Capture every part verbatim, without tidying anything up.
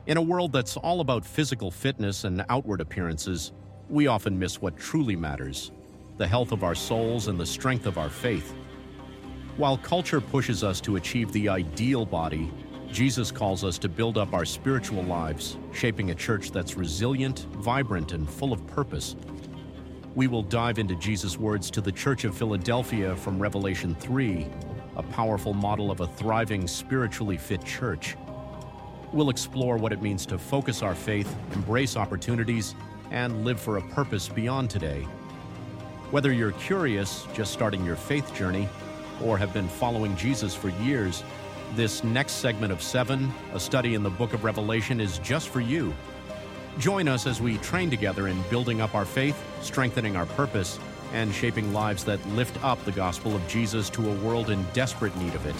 In a world that's all about physical fitness and outward appearances, we often miss what truly matters: the health of our souls and the strength of our faith. While culture pushes us to achieve the ideal body, Jesus calls us to build up our spiritual lives, shaping a church that's resilient, vibrant, and full of purpose. We will dive into Jesus' words to the Church of Philadelphia from Revelation three, a powerful model of a thriving, spiritually fit church. We'll explore what it means to focus our faith, embrace opportunities, and live for a purpose beyond today. Whether you're curious, just starting your faith journey, or have been following Jesus for years, this next segment of seven, a study in the book of Revelation, is just for you. Join us as we train together in building up our faith, strengthening our purpose, and shaping lives that lift up the gospel of Jesus to a world in desperate need of it.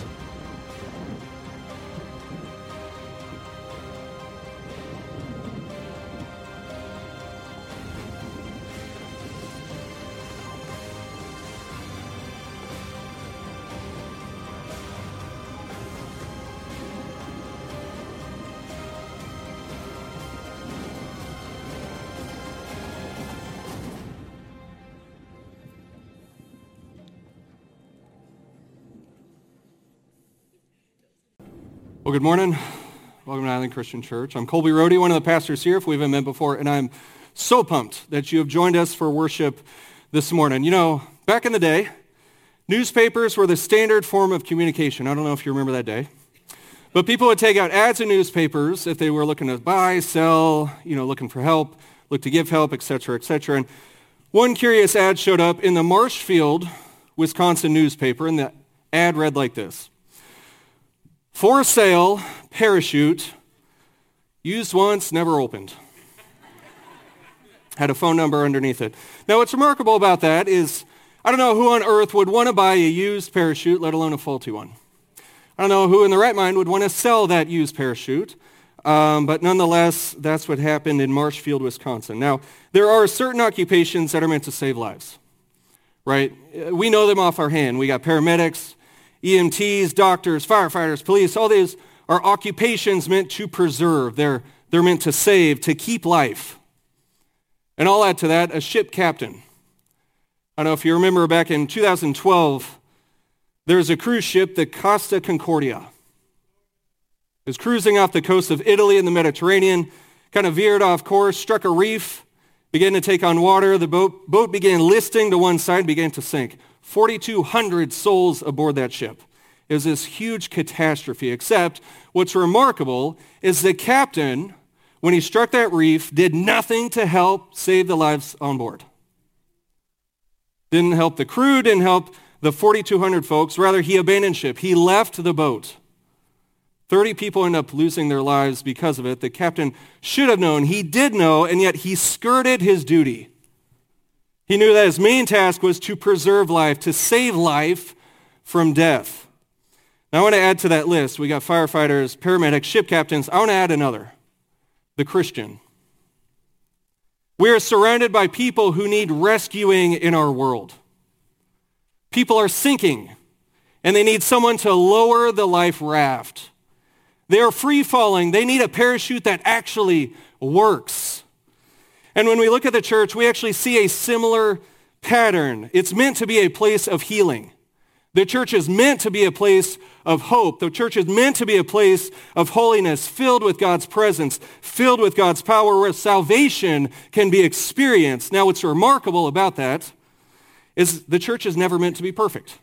Well, good morning. Welcome to Island Christian Church. I'm Colby Rohde, one of the pastors here, if we haven't met before, and I'm so pumped that you have joined us for worship this morning. You know, back in the day, newspapers were the standard form of communication. I don't know if you remember that day. But people would take out ads in newspapers if they were looking to buy, sell, you know, looking for help, look to give help, et cetera, et cetera. And one curious ad showed up in the Marshfield, Wisconsin newspaper, and the ad read like this: "For sale, parachute, used once, never opened." Had a phone number underneath it. Now, what's remarkable about that is, I don't know who on earth would want to buy a used parachute, let alone a faulty one. I don't know who in their right mind would want to sell that used parachute, um, but nonetheless, that's what happened in Marshfield, Wisconsin. Now, there are certain occupations that are meant to save lives, right? We know them off our hand. We got paramedics, E M Ts, doctors, firefighters, police. All these are occupations meant to preserve. They're, they're meant to save, to keep life. And I'll add to that, a ship captain. I don't know if you remember back in two thousand twelve, there was a cruise ship, the Costa Concordia. It was cruising off the coast of Italy in the Mediterranean, kind of veered off course, struck a reef, began to take on water. The boat, boat began listing to one side, began to sink. forty-two hundred souls aboard that ship. It was this huge catastrophe, except what's remarkable is the captain, when he struck that reef, did nothing to help save the lives on board. Didn't help the crew, didn't help the forty-two hundred folks. Rather, he abandoned ship. He left the boat. thirty people ended up losing their lives because of it. The captain should have known. He did know, and yet he skirted his duty. He knew that his main task was to preserve life, to save life from death. Now I want to add to that list. We got firefighters, paramedics, ship captains. I want to add another, the Christian. We are surrounded by people who need rescuing in our world. People are sinking, and they need someone to lower the life raft. They are free-falling. They need a parachute that actually works. And when we look at the church, we actually see a similar pattern. It's meant to be a place of healing. The church is meant to be a place of hope. The church is meant to be a place of holiness, filled with God's presence, filled with God's power, where salvation can be experienced. Now, what's remarkable about that is the church is never meant to be perfect.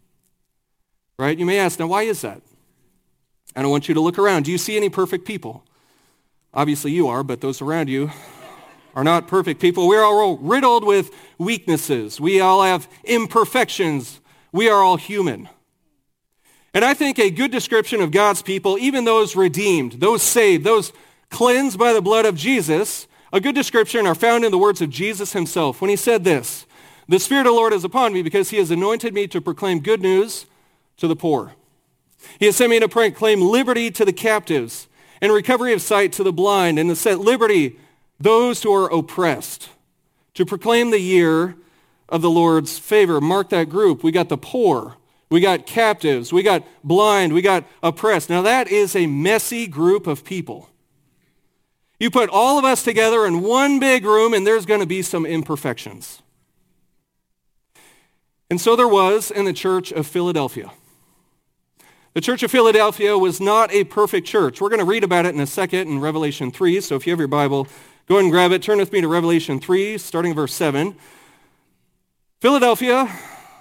Right? You may ask, now why is that? I don't want you to look around. Do you see any perfect people? Obviously you are, but those around you are not perfect people. We're all riddled with weaknesses. We all have imperfections. We are all human. And I think a good description of God's people, even those redeemed, those saved, those cleansed by the blood of Jesus, a good description are found in the words of Jesus himself when he said this: "The Spirit of the Lord is upon me because he has anointed me to proclaim good news to the poor. He has sent me to proclaim liberty to the captives and recovery of sight to the blind, and to set liberty those who are oppressed, to proclaim the year of the Lord's favor." Mark that group. We got the poor, we got captives, we got blind, we got oppressed. Now that is a messy group of people. You put all of us together in one big room, and there's going to be some imperfections. And so there was in the church of Philadelphia. The church of Philadelphia was not a perfect church. We're going to read about it in a second in Revelation three. So if you have your Bible, go ahead and grab it. Turn with me to Revelation three, starting verse seven. Philadelphia,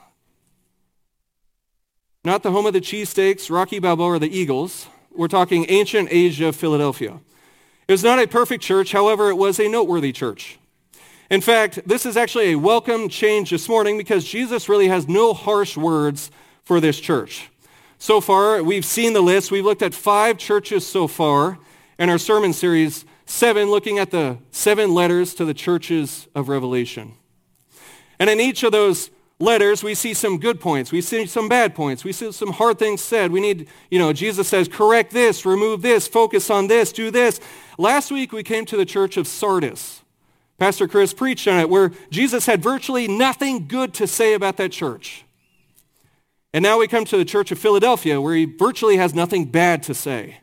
not the home of the cheesesteaks, Rocky Balboa, or the Eagles. We're talking ancient Asia, Philadelphia. It was not a perfect church. However, it was a noteworthy church. In fact, this is actually a welcome change this morning because Jesus really has no harsh words for this church. So far, we've seen the list. We've looked at five churches so far in our sermon series, seven, looking at the seven letters to the churches of Revelation. And in each of those letters, we see some good points. We see some bad points. We see some hard things said. We need, you know, Jesus says, correct this, remove this, focus on this, do this. Last week, we came to the church of Sardis. Pastor Chris preached on it, where Jesus had virtually nothing good to say about that church. And now we come to the church of Philadelphia, where he virtually has nothing bad to say.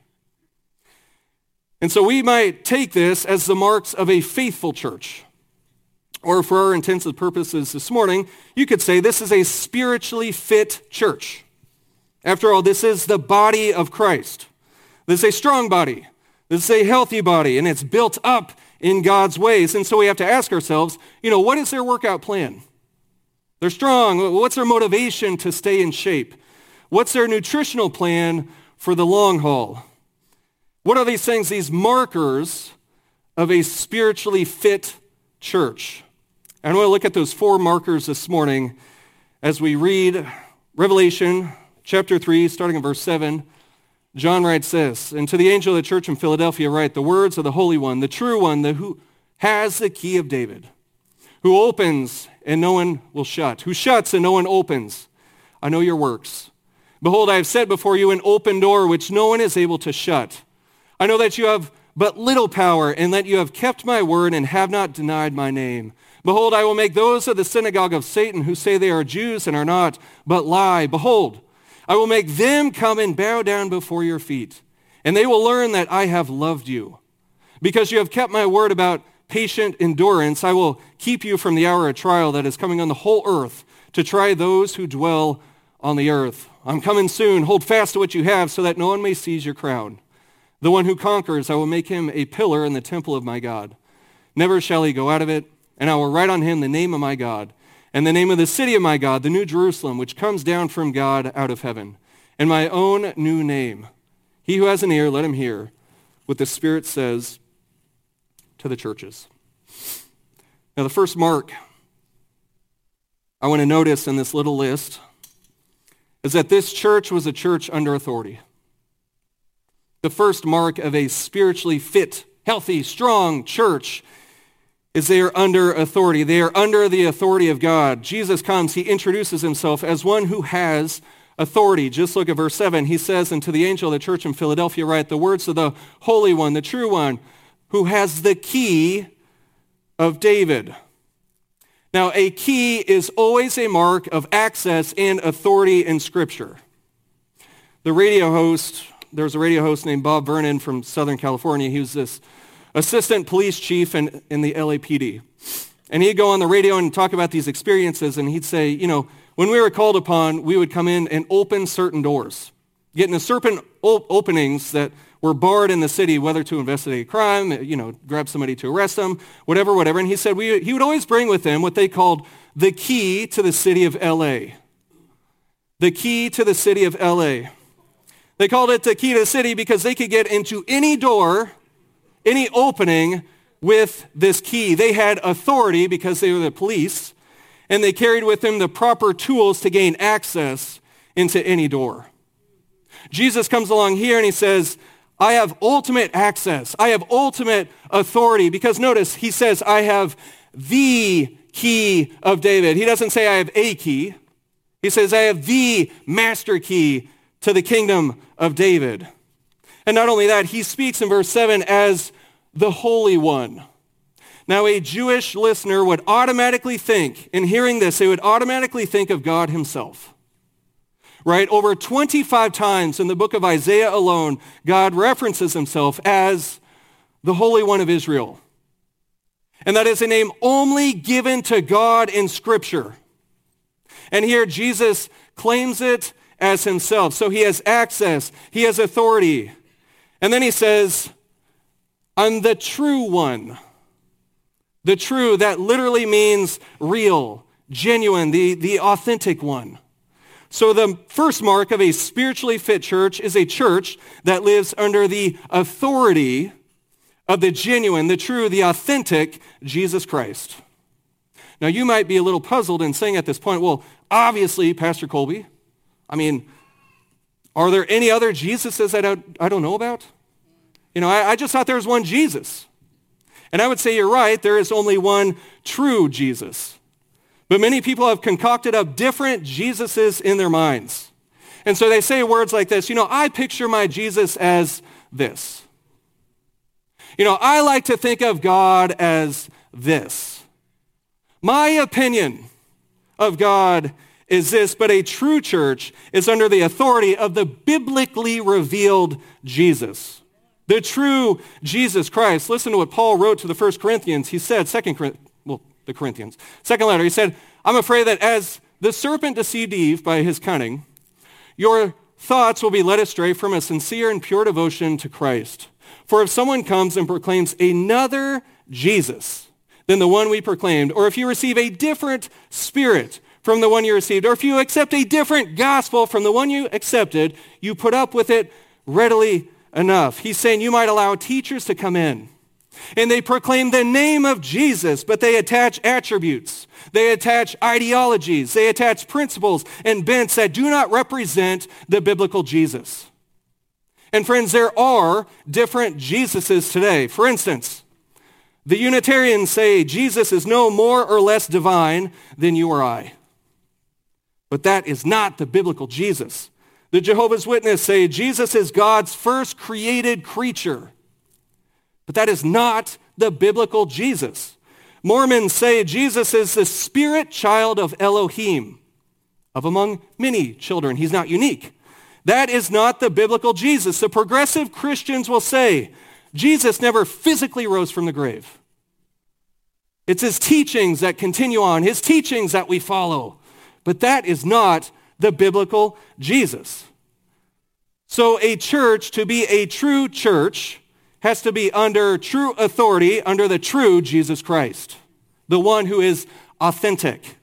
And so we might take this as the marks of a faithful church. Or for our intents and purposes this morning, you could say this is a spiritually fit church. After all, this is the body of Christ. This is a strong body. This is a healthy body, and it's built up in God's ways. And so we have to ask ourselves, you know, what is their workout plan? They're strong. What's their motivation to stay in shape? What's their nutritional plan for the long haul? What are these things, these markers of a spiritually fit church? And I want to look at those four markers this morning as we read Revelation chapter three, starting in verse seven. John writes this, and to the angel of the church in Philadelphia write the words of the Holy One, the true one, the who has the key of David, who opens and no one will shut, who shuts and no one opens. I know your works. Behold, I have set before you an open door which no one is able to shut. I know that you have but little power, and that you have kept my word and have not denied my name. Behold, I will make those of the synagogue of Satan who say they are Jews and are not, but lie. Behold, I will make them come and bow down before your feet, and they will learn that I have loved you. Because you have kept my word about patient endurance, I will keep you from the hour of trial that is coming on the whole earth to try those who dwell on the earth. I'm coming soon. Hold fast to what you have so that no one may seize your crown. The one who conquers, I will make him a pillar in the temple of my God. Never shall he go out of it, and I will write on him the name of my God, and the name of the city of my God, the new Jerusalem, which comes down from God out of heaven, and my own new name. He who has an ear, let him hear what the Spirit says to the churches. Now, the first mark I want to notice in this little list is that this church was a church under authority. The first mark of a spiritually fit, healthy, strong church is they are under authority. They are under the authority of God. Jesus comes, he introduces himself as one who has authority. Just look at verse seven. He says, and to the angel of the church in Philadelphia write the words of the Holy One, the true one, who has the key of David. Now, a key is always a mark of access and authority in Scripture. The radio host, there was a radio host named Bob Vernon from Southern California. He was this assistant police chief in, in the L A P D. And he'd go on the radio and talk about these experiences, and he'd say, you know, when we were called upon, we would come in and open certain doors, get into certain op- openings that were barred in the city, whether to investigate a crime, you know, grab somebody to arrest them, whatever, whatever. And he said we, he would always bring with him what they called the key to the city of L A. The key to the city of L A. They called it the key to the city because they could get into any door, any opening with this key. They had authority because they were the police, and they carried with them the proper tools to gain access into any door. Jesus comes along here and he says, I have ultimate access. I have ultimate authority because notice, he says, I have the key of David. He doesn't say I have a key. He says, I have the master key to the kingdom of David. And not only that, he speaks in verse seven as the Holy One. Now, a Jewish listener would automatically think, in hearing this, they would automatically think of God himself. Right? Over twenty-five times in the book of Isaiah alone, God references himself as the Holy One of Israel. And that is a name only given to God in Scripture. And here Jesus claims it as himself. So he has access, he has authority. And then he says, I'm the true one. The true, that literally means real, genuine, the, the authentic one. So the first mark of a spiritually fit church is a church that lives under the authority of the genuine, the true, the authentic Jesus Christ. Now you might be a little puzzled in saying at this point, well, obviously, Pastor Colby, I mean, are there any other Jesuses that I, I don't know about? You know, I, I just thought there was one Jesus. And I would say you're right, there is only one true Jesus. But many people have concocted up different Jesuses in their minds. And so they say words like this, you know, I picture my Jesus as this. You know, I like to think of God as this. My opinion of God is this, but a true church is under the authority of the biblically revealed Jesus. The true Jesus Christ. Listen to what Paul wrote to the First Corinthians. He said, Second Corinthians, well, the Corinthians, second letter, he said, I'm afraid that as the serpent deceived Eve by his cunning, your thoughts will be led astray from a sincere and pure devotion to Christ. For if someone comes and proclaims another Jesus than the one we proclaimed, or if you receive a different spirit from the one you received, or if you accept a different gospel from the one you accepted, you put up with it readily enough. He's saying you might allow teachers to come in and they proclaim the name of Jesus, but they attach attributes, they attach ideologies, they attach principles and bents that do not represent the biblical Jesus. And friends, there are different Jesuses today. For instance, the Unitarians say Jesus is no more or less divine than you or I. But that is not the biblical Jesus. The Jehovah's Witnesses say Jesus is God's first created creature. But that is not the biblical Jesus. Mormons say Jesus is the spirit child of Elohim, of among many children. He's not unique. That is not the biblical Jesus. The progressive Christians will say Jesus never physically rose from the grave. It's his teachings that continue on, his teachings that we follow. But that is not the biblical Jesus. So a church, to be a true church, has to be under true authority, under the true Jesus Christ, the one who is authentic.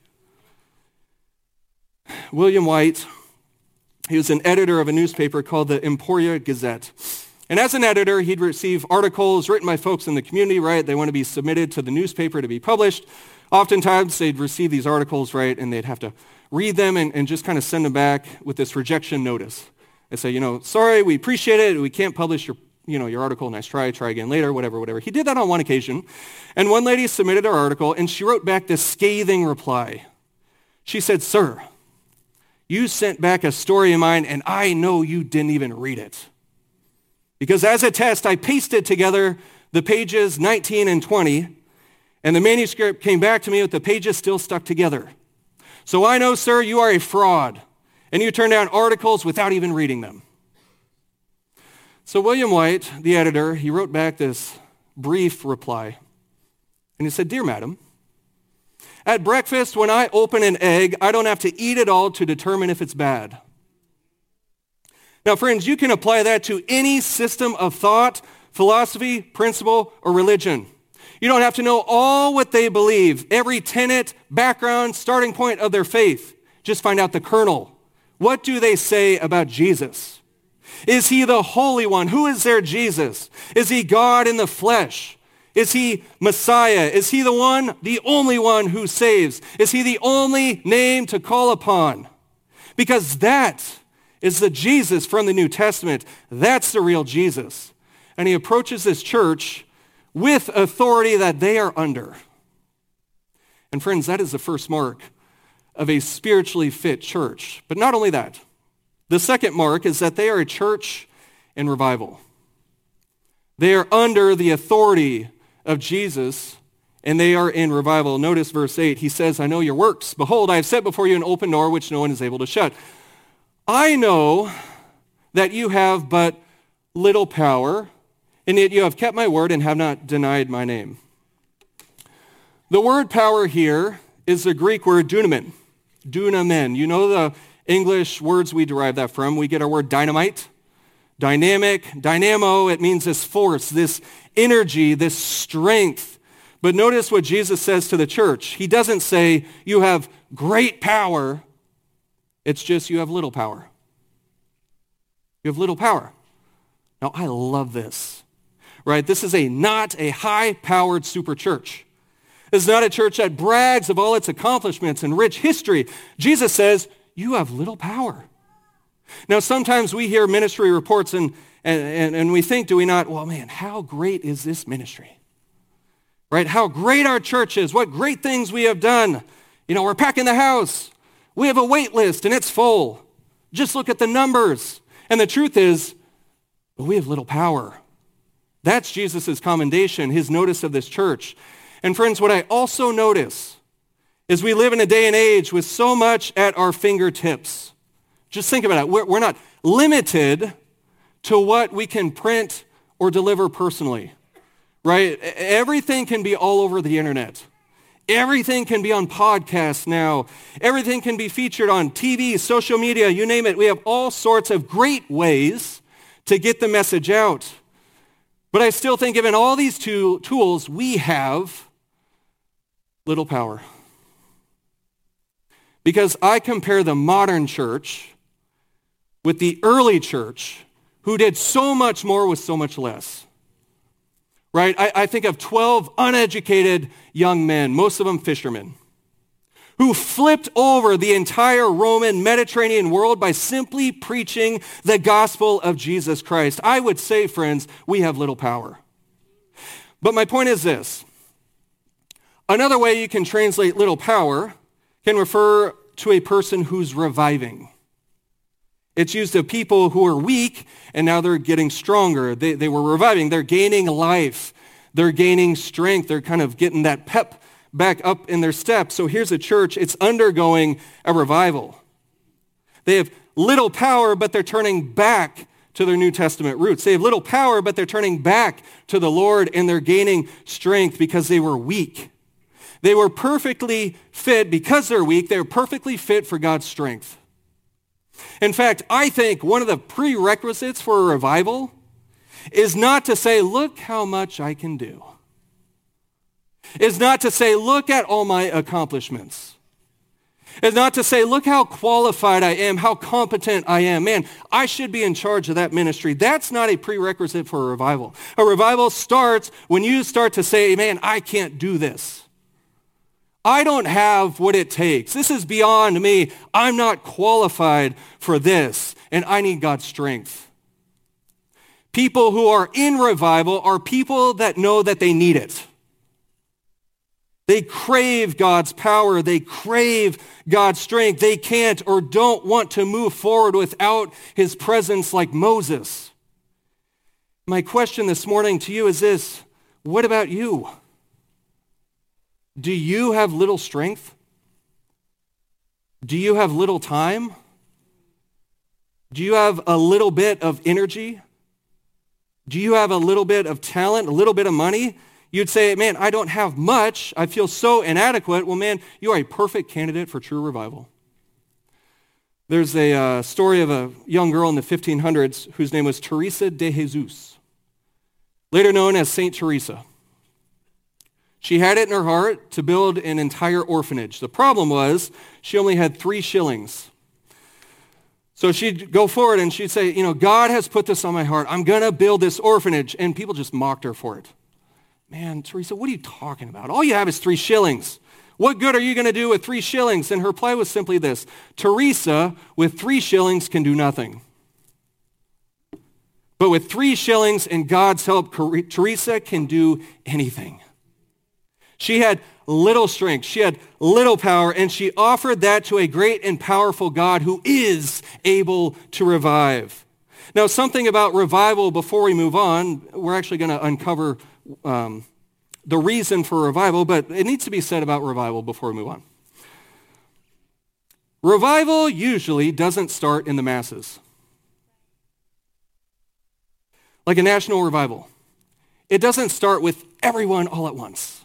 William White, he was an editor of a newspaper called the Emporia Gazette. And as an editor, he'd receive articles written by folks in the community, right? They want to be submitted to the newspaper to be published. Oftentimes, they'd receive these articles, right, and they'd have to read them and, and just kind of send them back with this rejection notice. They say, you know, sorry, we appreciate it. We can't publish your, you know, your article. Nice try. Try again later, whatever, whatever. He did that on one occasion. And one lady submitted her article, and she wrote back this scathing reply. She said, sir, you sent back a story of mine, and I know you didn't even read it. Because as a test, I pasted together the pages nineteen and twenty, and the manuscript came back to me with the pages still stuck together. So I know, sir, you are a fraud, and you turn down articles without even reading them. So William White, the editor, he wrote back this brief reply, and he said, dear madam, at breakfast, when I open an egg, I don't have to eat it all to determine if it's bad. Now, friends, you can apply that to any system of thought, philosophy, principle, or religion. You don't have to know all what they believe, every tenet, background, starting point of their faith. Just find out the kernel. What do they say about Jesus? Is he the Holy One? Who is their Jesus? Is he God in the flesh? Is he Messiah? Is he the one, the only one who saves? Is he the only name to call upon? Because that is the Jesus from the New Testament. That's the real Jesus. And he approaches this church with authority that they are under. And friends, that is the first mark of a spiritually fit church. But not only that, the second mark is that they are a church in revival. They are under the authority of Jesus, and they are in revival. Notice verse eight. He says, I know your works. Behold, I have set before you an open door which no one is able to shut. I know that you have but little power, and yet you have kept my word and have not denied my name. The word power here is the Greek word dunamin, dunamin. You know the English words we derive that from. We get our word dynamite, dynamic, dynamo. It means this force, this energy, this strength. But notice what Jesus says to the church. He doesn't say you have great power. It's just you have little power. You have little power. Now, I love this, right? This is a not a high-powered super church. This is not a church that brags of all its accomplishments and rich history. Jesus says, you have little power. Now, sometimes we hear ministry reports and, and, and we think, do we not, well, man, how great is this ministry? Right? How great our church is. What great things we have done. You know, we're packing the house. We have a wait list and it's full. Just look at the numbers. And the truth is, we have little power. That's Jesus' commendation, his notice of this church. And friends, what I also notice is we live in a day and age with so much at our fingertips. Just think about it. We're, we're not limited to what we can print or deliver personally, right? Everything can be all over the internet. Everything can be on podcasts now. Everything can be featured on T V, social media, you name it. We have all sorts of great ways to get the message out. But I still think given all these two tools, we have little power. Because I compare the modern church with the early church who did so much more with so much less. Right? I, I think of twelve uneducated young men, most of them fishermen, who flipped over the entire Roman Mediterranean world by simply preaching the gospel of Jesus Christ. I would say, friends, we have little power. But my point is this. Another way you can translate little power can refer to a person who's reviving. It's used of people who are weak and now they're getting stronger. They, they were reviving. They're gaining life. They're gaining strength. They're kind of getting that pep back up in their step. So here's a church. It's undergoing a revival. They have little power, but they're turning back to their New Testament roots. They have little power, but they're turning back to the Lord and they're gaining strength because they were weak. They were perfectly fit because they're weak. They're perfectly fit for God's strength. In fact, I think one of the prerequisites for a revival is not to say, look how much I can do. Is not to say, look at all my accomplishments. Is not to say, look how qualified I am, how competent I am. Man, I should be in charge of that ministry. That's not a prerequisite for a revival. A revival starts when you start to say, man, I can't do this. I don't have what it takes. This is beyond me. I'm not qualified for this, and I need God's strength. People who are in revival are people that know that they need it. They crave God's power. They crave God's strength. They can't or don't want to move forward without his presence like Moses. My question this morning to you is this: what about you? Do you have little strength? Do you have little time? Do you have a little bit of energy? Do you have a little bit of talent, a little bit of money? You'd say, man, I don't have much. I feel so inadequate. Well, man, you are a perfect candidate for true revival. There's a uh, story of a young girl in the fifteen hundreds whose name was Teresa de Jesus, later known as Saint Teresa. She had it in her heart to build an entire orphanage. The problem was she only had three shillings. So she'd go forward and she'd say, you know, God has put this on my heart. I'm going to build this orphanage. And people just mocked her for it. Man, Teresa, what are you talking about? All you have is three shillings. What good are you going to do with three shillings? And her reply was simply this: Teresa, with three shillings can do nothing. But with three shillings and God's help, Teresa can do anything. She had little strength, she had little power, and she offered that to a great and powerful God who is able to revive. Now, something about revival before we move on. We're actually going to uncover um, the reason for revival, but it needs to be said about revival before we move on. Revival usually doesn't start in the masses. Like a national revival. It doesn't start with everyone all at once.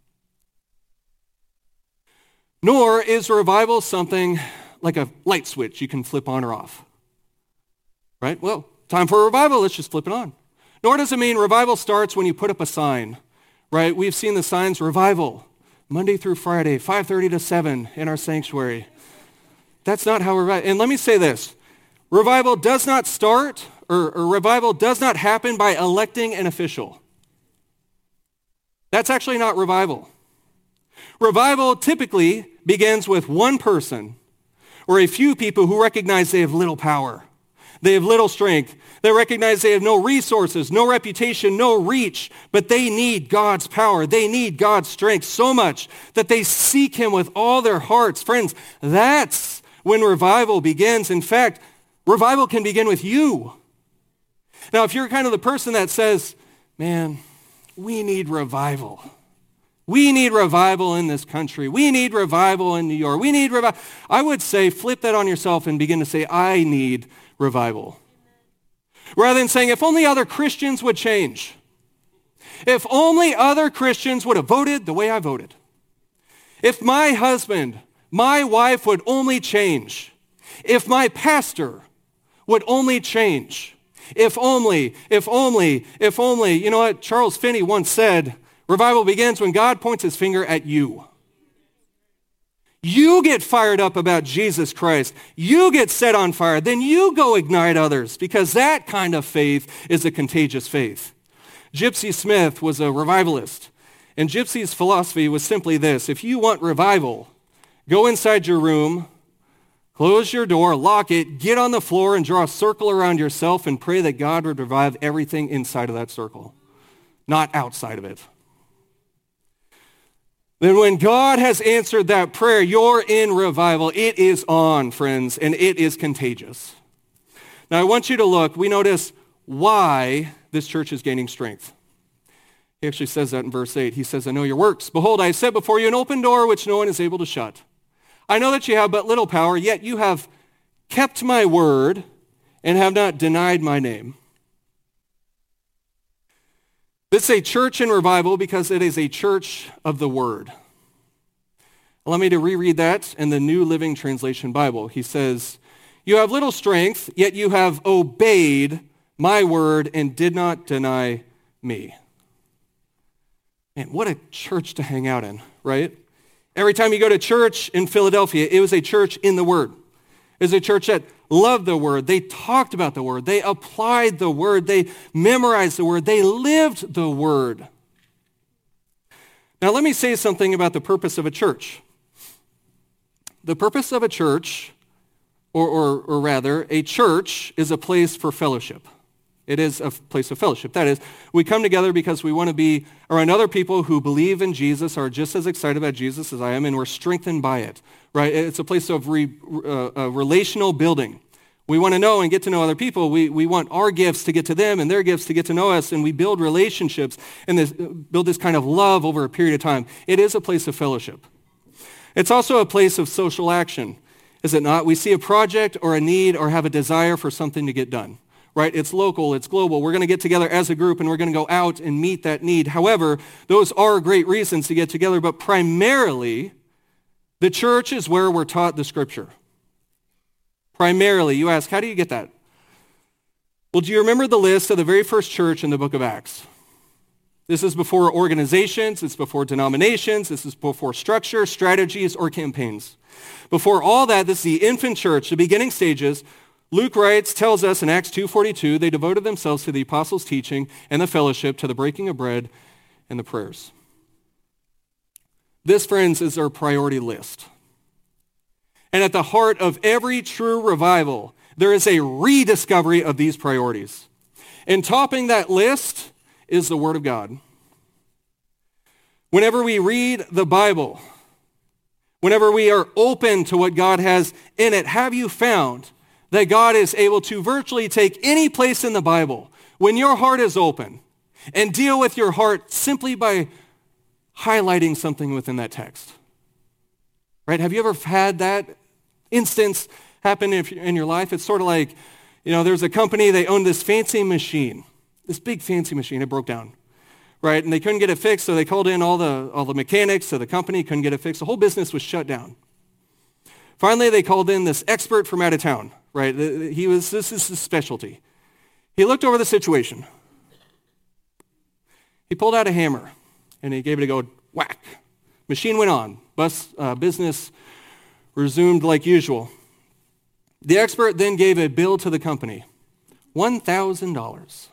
Nor is revival something like a light switch you can flip on or off. Right? Well, time for a revival, let's just flip it on. Nor does it mean revival starts when you put up a sign. Right? We've seen the signs, revival, Monday through Friday, five thirty to seven in our sanctuary. That's not how revival, and let me say this, revival does not start, or, or revival does not happen by electing an official. That's actually not revival. Revival typically begins with one person or a few people who recognize they have little power. They have little strength. They recognize they have no resources, no reputation, no reach, but they need God's power. They need God's strength so much that they seek him with all their hearts. Friends, that's when revival begins. In fact, revival can begin with you. Now, if you're kind of the person that says, man, we need revival. We need revival in this country. We need revival in New York. We need revival. I would say flip that on yourself and begin to say, I need revival. Rather than saying, if only other Christians would change. If only other Christians would have voted the way I voted. If my husband, my wife would only change. If my pastor would only change. If only, if only, if only. You know what? Charles Finney once said, revival begins when God points his finger at you. You get fired up about Jesus Christ. You get set on fire. Then you go ignite others, because that kind of faith is a contagious faith. Gypsy Smith was a revivalist, and Gypsy's philosophy was simply this: if you want revival, go inside your room, close your door, lock it, get on the floor and draw a circle around yourself and pray that God would revive everything inside of that circle, not outside of it. Then when God has answered that prayer, you're in revival. It is on, friends, and it is contagious. Now I want you to look. We notice why this church is gaining strength. He actually says that in verse eight. He says, I know your works. Behold, I have set before you an open door which no one is able to shut. I know that you have but little power, yet you have kept my word and have not denied my name. This is a church in revival because it is a church of the word. Allow me to reread that in the New Living Translation Bible. He says, you have little strength, yet you have obeyed my word and did not deny me. Man, what a church to hang out in, right? Every time you go to church in Philadelphia, it was a church in the word. It was a church that loved the word. They talked about the word. They applied the word. They memorized the word. They lived the word. Now let me say something about the purpose of a church. The purpose of a church, or, or, or rather, a church is a place for fellowship. It is a place of fellowship. That is, we come together because we want to be around other people who believe in Jesus, are just as excited about Jesus as I am, and we're strengthened by it, right? It's a place of re, uh, uh, relational building. We want to know and get to know other people. We, we want our gifts to get to them and their gifts to get to know us, and we build relationships and this, build this kind of love over a period of time. It is a place of fellowship. It's also a place of social action, is it not? We see a project or a need or have a desire for something to get done. Right? It's local, it's global. We're going to get together as a group and we're going to go out and meet that need. However, those are great reasons to get together, but primarily, the church is where we're taught the scripture. Primarily, you ask, how do you get that? Well, do you remember the list of the very first church in the book of Acts? This is before organizations, it's before denominations, this is before structure, strategies, or campaigns. Before all that, this is the infant church, the beginning stages. Luke writes, tells us in Acts two forty-two, they devoted themselves to the apostles' teaching and the fellowship, to the breaking of bread and the prayers. This, friends, is our priority list. And at the heart of every true revival, there is a rediscovery of these priorities. And topping that list is the Word of God. Whenever we read the Bible, whenever we are open to what God has in it, have you found that God is able to virtually take any place in the Bible when your heart is open and deal with your heart simply by highlighting something within that text? Right? Have you ever had that instance happen in your life? It's sort of like, you know, there's a company, they owned this fancy machine, this big fancy machine, it broke down. right? And they couldn't get it fixed, so they called in all the, all the mechanics, so the company couldn't get it fixed. The whole business was shut down. Finally, they called in this expert from out of town, right? He was, this is his specialty. He looked over the situation. He pulled out a hammer, and he gave it a go, whack. Machine went on. Bus, uh, business resumed like usual. The expert then gave a bill to the company, one thousand dollars.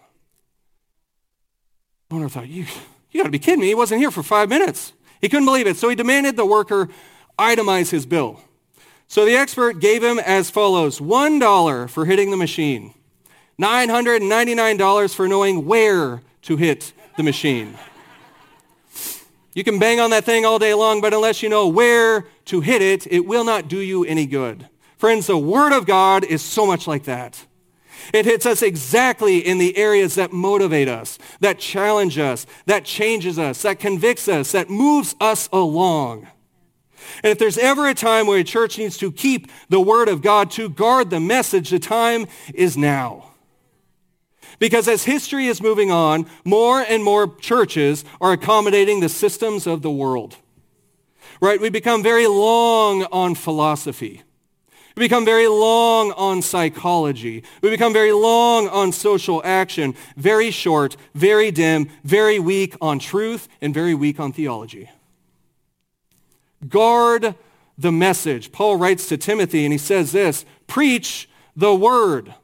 The owner thought, you, you got to be kidding me. He wasn't here for five minutes. He couldn't believe it, so he demanded the worker itemize his bill. So the expert gave him as follows, one dollar for hitting the machine, nine hundred ninety-nine dollars for knowing where to hit the machine. You can bang on that thing all day long, but unless you know where to hit it, it will not do you any good. Friends, the Word of God is so much like that. It hits us exactly in the areas that motivate us, that challenge us, that changes us, that convicts us, that moves us along. And if there's ever a time where a church needs to keep the Word of God, to guard the message, the time is now. Because as history is moving on, more and more churches are accommodating the systems of the world. Right? We become very long on philosophy. We become very long on psychology. We become very long on social action, very short, very dim, very weak on truth, and very weak on theology. Guard the message. Paul writes to Timothy, and he says this, preach the word.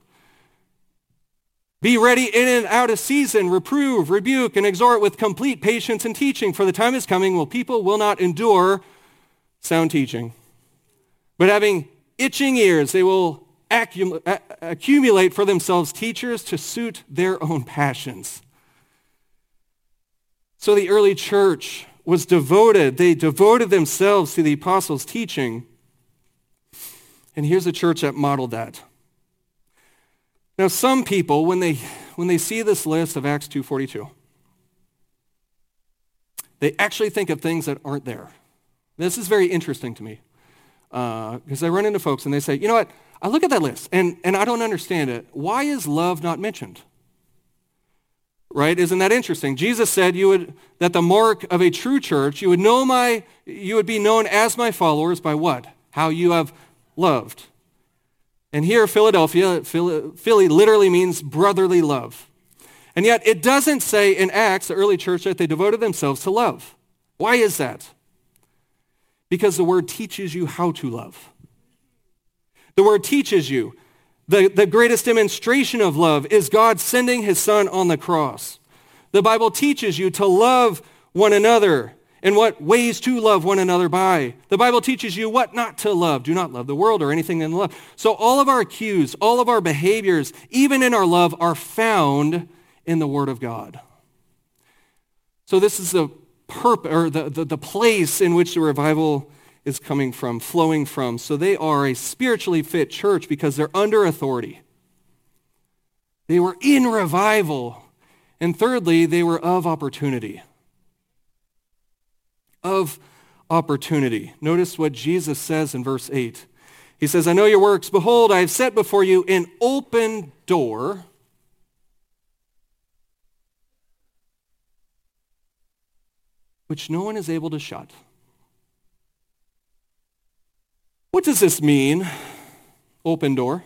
Be ready in and out of season, reprove, rebuke, and exhort with complete patience and teaching, for the time is coming when people will not endure sound teaching. But having itching ears, they will accum- accumulate for themselves teachers to suit their own passions. So the early church was devoted. They devoted themselves to the apostles' teaching. And here's a church that modeled that. Now, some people, when they when they see this list of Acts two forty-two, they actually think of things that aren't there. This is very interesting to me because uh, I run into folks and they say, you know what, I look at that list and, and I don't understand it. Why is love not mentioned? Right? Isn't that interesting? Jesus said you would that the mark of a true church, you would know my, you would be known as my followers by what? How you have loved. And here, Philadelphia, Philly literally means brotherly love. And yet it doesn't say in Acts, the early church, that they devoted themselves to love. Why is that? Because the word teaches you how to love. The word teaches you. The, the greatest demonstration of love is God sending his son on the cross. The Bible teaches you to love one another and what ways to love one another by. The Bible teaches you what not to love. Do not love the world or anything in love. So all of our cues, all of our behaviors, even in our love, are found in the Word of God. So this is the purpose, or the, the, the place in which the revival is coming from, flowing from. So they are a spiritually fit church because they're under authority. They were in revival. And thirdly, they were of opportunity. Of opportunity. Notice what Jesus says in verse eight. He says, I know your works. Behold, I have set before you an open door, which no one is able to shut. What does this mean, open door?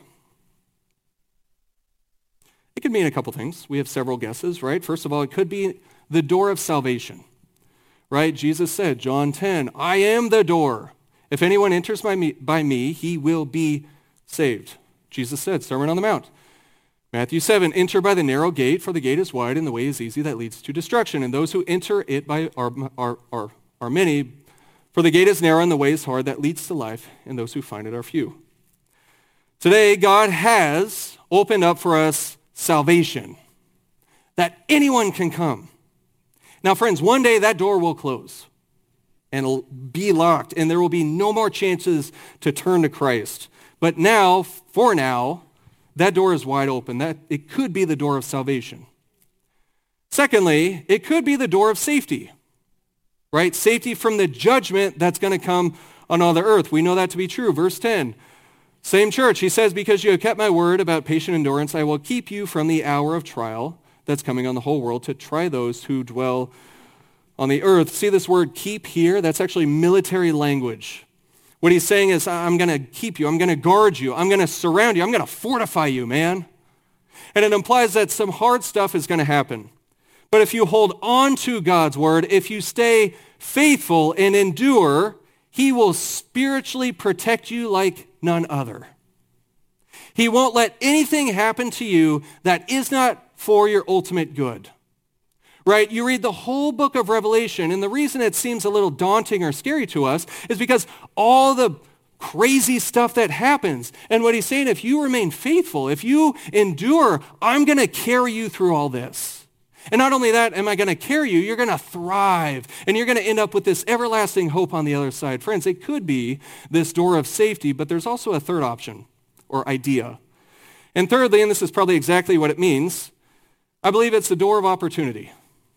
It could mean a couple things. We have several guesses, right? First of all, it could be the door of salvation. Right? Jesus said, John ten, I am the door. If anyone enters by me, by me, he will be saved. Jesus said, Sermon on the Mount. Matthew seven, enter by the narrow gate, for the gate is wide and the way is easy that leads to destruction. And those who enter it by are, are, are, are many, for the gate is narrow and the way is hard that leads to life, and those who find it are few. Today, God has opened up for us salvation, that anyone can come. Now, friends, one day that door will close and it'll be locked, and there will be no more chances to turn to Christ. But now, for now, that door is wide open. That it could be the door of salvation. Secondly, it could be the door of safety, right? Safety from the judgment that's going to come on all the earth. We know that to be true. Verse ten, same church. He says, because you have kept my word about patient endurance, I will keep you from the hour of trial, that's coming on the whole world to try those who dwell on the earth. See this word keep here? That's actually military language. What he's saying is, I'm going to keep you. I'm going to guard you. I'm going to surround you. I'm going to fortify you, man. And it implies that some hard stuff is going to happen. But if you hold on to God's word, if you stay faithful and endure, he will spiritually protect you like none other. He won't let anything happen to you that is not for your ultimate good. Right? You read the whole book of Revelation, and the reason it seems a little daunting or scary to us is because all the crazy stuff that happens. And what he's saying, if you remain faithful, if you endure, I'm going to carry you through all this. And not only that, am I going to carry you, you're going to thrive, and you're going to end up with this everlasting hope on the other side. Friends, it could be this door of safety, but there's also a third option or idea. And thirdly, and this is probably exactly what it means, I believe it's the door of opportunity.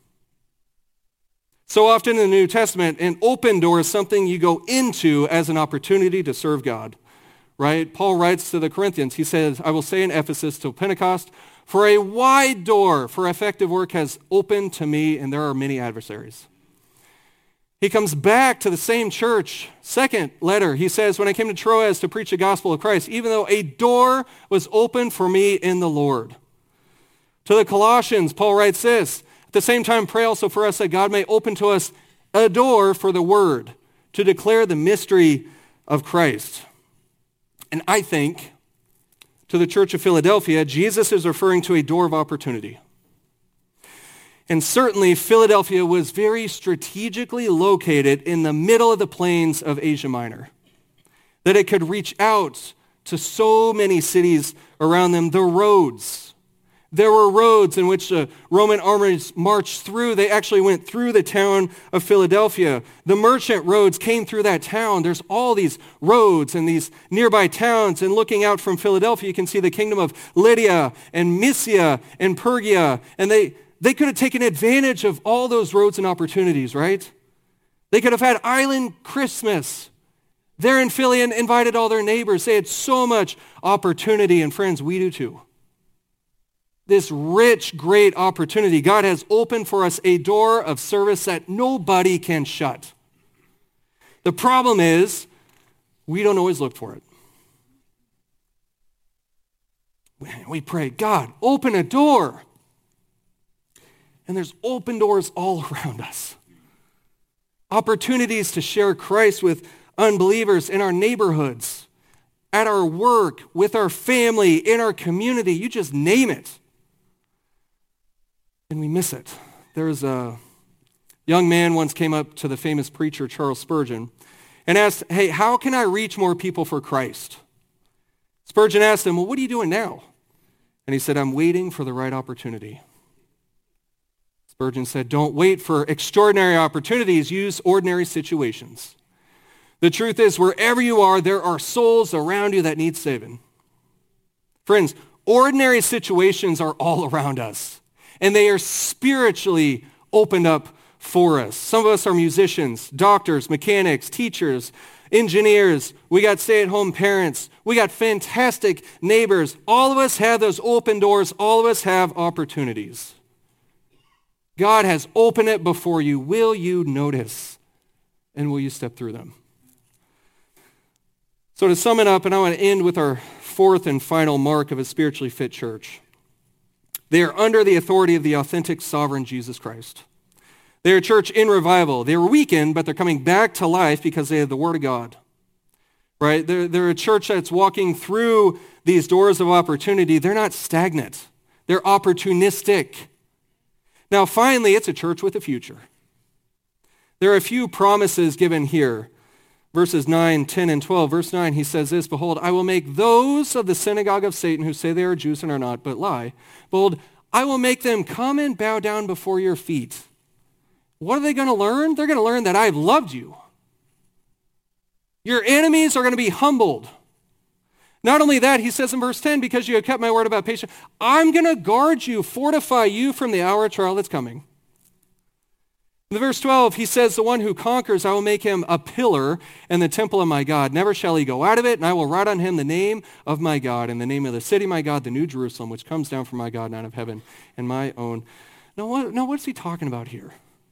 So often in the New Testament, an open door is something you go into as an opportunity to serve God, right? Paul writes to the Corinthians, he says, I will stay in Ephesus till Pentecost, for a wide door for effective work has opened to me, and there are many adversaries. He comes back to the same church, second letter. He says, when I came to Troas to preach the gospel of Christ, even though a door was open for me in the Lord. To the Colossians, Paul writes this, at the same time, pray also for us that God may open to us a door for the word to declare the mystery of Christ. And I think to the church of Philadelphia, Jesus is referring to a door of opportunity. And certainly Philadelphia was very strategically located in the middle of the plains of Asia Minor, that it could reach out to so many cities around them. The roads. There were roads in which the Roman armies marched through. They actually went through the town of Philadelphia. The merchant roads came through that town. There's all these roads and these nearby towns. And looking out from Philadelphia, you can see the kingdom of Lydia and Mysia and Pergia. And they, they could have taken advantage of all those roads and opportunities, right? They could have had island Christmas there in Philly and invited all their neighbors. They had so much opportunity. And friends, we do too. This rich, great opportunity. God has opened for us a door of service that nobody can shut. The problem is, we don't always look for it. We pray, God, open a door. And there's open doors all around us. Opportunities to share Christ with unbelievers in our neighborhoods, at our work, with our family, in our community. You just name it. And we miss it. There's a young man once came up to the famous preacher Charles Spurgeon and asked, hey, how can I reach more people for Christ? Spurgeon asked him, well, what are you doing now? And he said, I'm waiting for the right opportunity. Spurgeon said, don't wait for extraordinary opportunities, use ordinary situations. The truth is, wherever you are, there are souls around you that need saving. Friends, ordinary situations are all around us. And they are spiritually opened up for us. Some of us are musicians, doctors, mechanics, teachers, engineers. We got stay-at-home parents. We got fantastic neighbors. All of us have those open doors. All of us have opportunities. God has opened it before you. Will you notice? And will you step through them? So to sum it up, and I want to end with our fourth and final mark of a spiritually fit church. They are under the authority of the authentic sovereign Jesus Christ. They are a church in revival. They were weakened, but they're coming back to life because they have the Word of God. Right? They're, they're a church that's walking through these doors of opportunity. They're not stagnant. They're opportunistic. Now, finally, it's a church with a future. There are a few promises given here. Verses nine, ten, and twelve. Verse nine, he says this, behold, I will make those of the synagogue of Satan who say they are Jews and are not, but lie. Behold, I will make them come and bow down before your feet. What are they going to learn? They're going to learn that I've loved you. Your enemies are going to be humbled. Not only that, he says in verse ten, because you have kept my word about patience, I'm going to guard you, fortify you from the hour of trial that's coming. In verse twelve, he says, the one who conquers, I will make him a pillar in the temple of my God. Never shall he go out of it, and I will write on him the name of my God and the name of the city of my God, the new Jerusalem, which comes down from my God and out of heaven, and my own. Now, what, now what's he talking about here?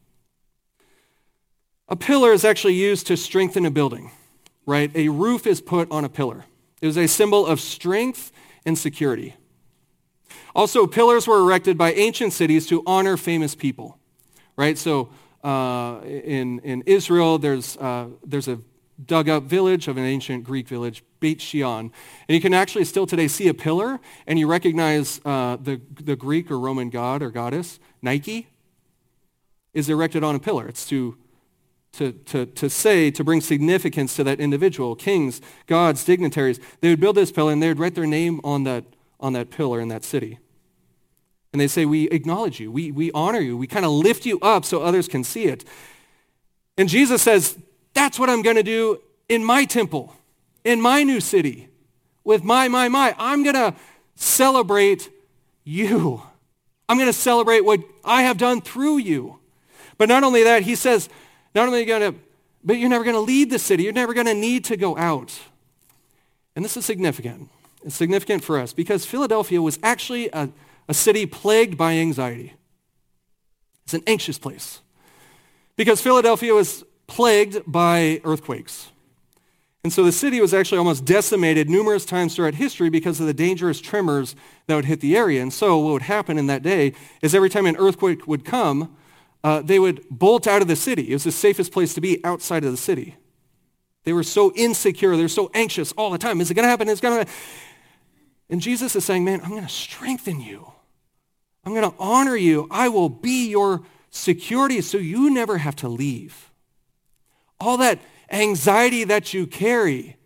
A pillar is actually used to strengthen a building, right? A roof is put on a pillar. It was a symbol of strength and security. Also, pillars were erected by ancient cities to honor famous people, right? So uh, in, in Israel, there's, uh, there's a dug-up village of an ancient Greek village, Beit Shean. And you can actually still today see a pillar, and you recognize uh, the, the Greek or Roman god or goddess, Nike, is erected on a pillar. It's to To, to, to say, to bring significance to that individual, kings, gods, dignitaries. They would build this pillar and they would write their name on that, on that pillar in that city. And they say, we acknowledge you, we, we honor you, we kind of lift you up so others can see it. And Jesus says, that's what I'm going to do in my temple, in my new city, with my, my, my. I'm going to celebrate you. I'm going to celebrate what I have done through you. But not only that, he says, not only are you going to, but you're never going to leave the city. You're never going to need to go out. And this is significant. It's significant for us because Philadelphia was actually a, a city plagued by anxiety. It's an anxious place because Philadelphia was plagued by earthquakes. And so the city was actually almost decimated numerous times throughout history because of the dangerous tremors that would hit the area. And so what would happen in that day is every time an earthquake would come, Uh, they would bolt out of the city. It was the safest place to be outside of the city. They were so insecure. They were so anxious all the time. Is it going to happen? Is it going to And Jesus is saying, man, I'm going to strengthen you. I'm going to honor you. I will be your security so you never have to leave. All that anxiety that you carry,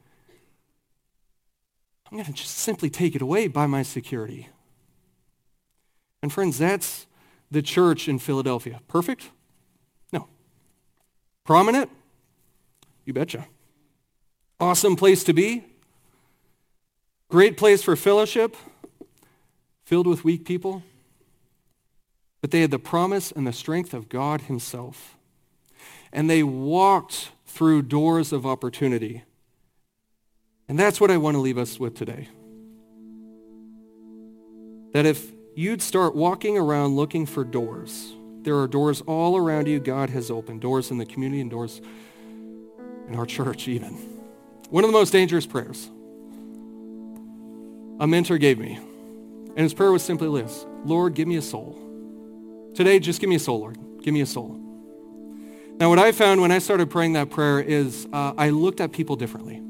I'm going to just simply take it away by my security. And friends, that's the church in Philadelphia. Perfect? No. Prominent? You betcha. Awesome place to be. Great place for fellowship. Filled with weak people. But they had the promise and the strength of God himself. And they walked through doors of opportunity. And that's what I want to leave us with today. That if you'd start walking around looking for doors. There are doors all around you God has opened. Doors in the community and doors in our church even. One of the most dangerous prayers a mentor gave me. And his prayer was simply this: Lord, give me a soul. Today, just give me a soul, Lord. Give me a soul. Now, what I found when I started praying that prayer is uh, I looked at people differently.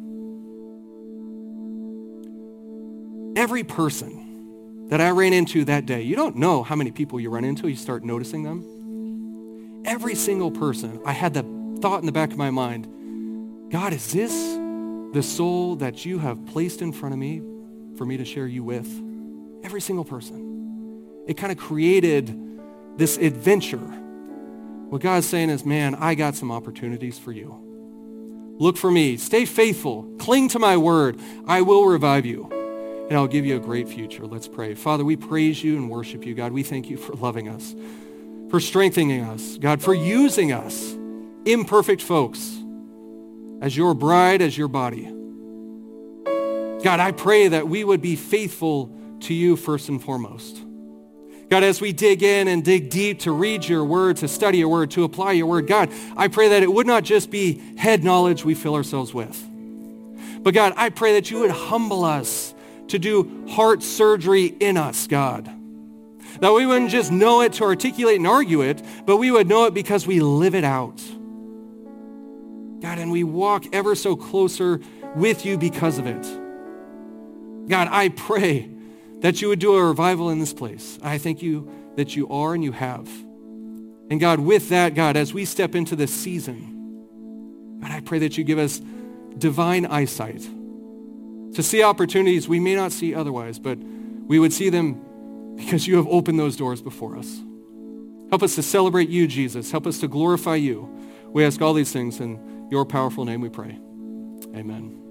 Every person that I ran into that day, you don't know how many people you run into, you start noticing them. Every single person, I had the thought in the back of my mind, God, is this the soul that you have placed in front of me for me to share you with? Every single person. It kind of created this adventure. What God's saying is, man, I got some opportunities for you. Look for me. Stay faithful. Cling to my word. I will revive you. And I'll give you a great future. Let's pray. Father, we praise you and worship you. God, we thank you for loving us, for strengthening us. God, for using us, imperfect folks, as your bride, as your body. God, I pray that we would be faithful to you first and foremost. God, as we dig in and dig deep to read your word, to study your word, to apply your word, God, I pray that it would not just be head knowledge we fill ourselves with. But God, I pray that you would humble us to do heart surgery in us, God. That we wouldn't just know it to articulate and argue it, but we would know it because we live it out. God, and we walk ever so closer with you because of it. God, I pray that you would do a revival in this place. I thank you that you are and you have. And God, with that, God, as we step into this season, God, I pray that you give us divine eyesight to see opportunities we may not see otherwise, but we would see them because you have opened those doors before us. Help us to celebrate you, Jesus. Help us to glorify you. We ask all these things in your powerful name we pray. Amen.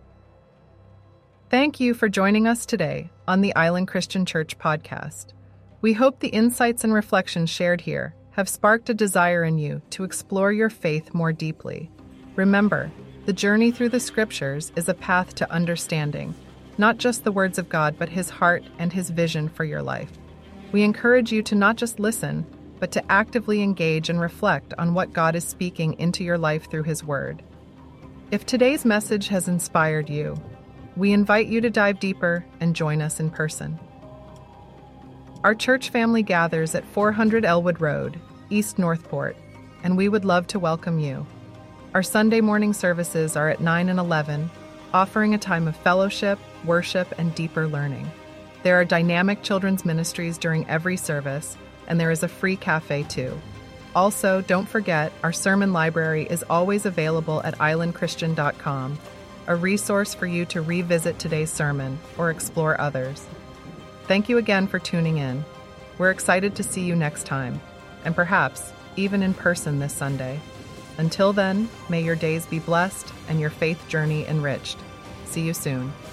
Thank you for joining us today on the Island Christian Church podcast. We hope the insights and reflections shared here have sparked a desire in you to explore your faith more deeply. Remember, the journey through the Scriptures is a path to understanding, not just the words of God, but His heart and His vision for your life. We encourage you to not just listen, but to actively engage and reflect on what God is speaking into your life through His Word. If today's message has inspired you, we invite you to dive deeper and join us in person. Our church family gathers at four hundred Elwood Road, East Northport, and we would love to welcome you. Our Sunday morning services are at nine and eleven, offering a time of fellowship, worship, and deeper learning. There are dynamic children's ministries during every service, and there is a free cafe too. Also, don't forget, our sermon library is always available at island christian dot com, a resource for you to revisit today's sermon or explore others. Thank you again for tuning in. We're excited to see you next time, and perhaps even in person this Sunday. Until then, may your days be blessed and your faith journey enriched. See you soon.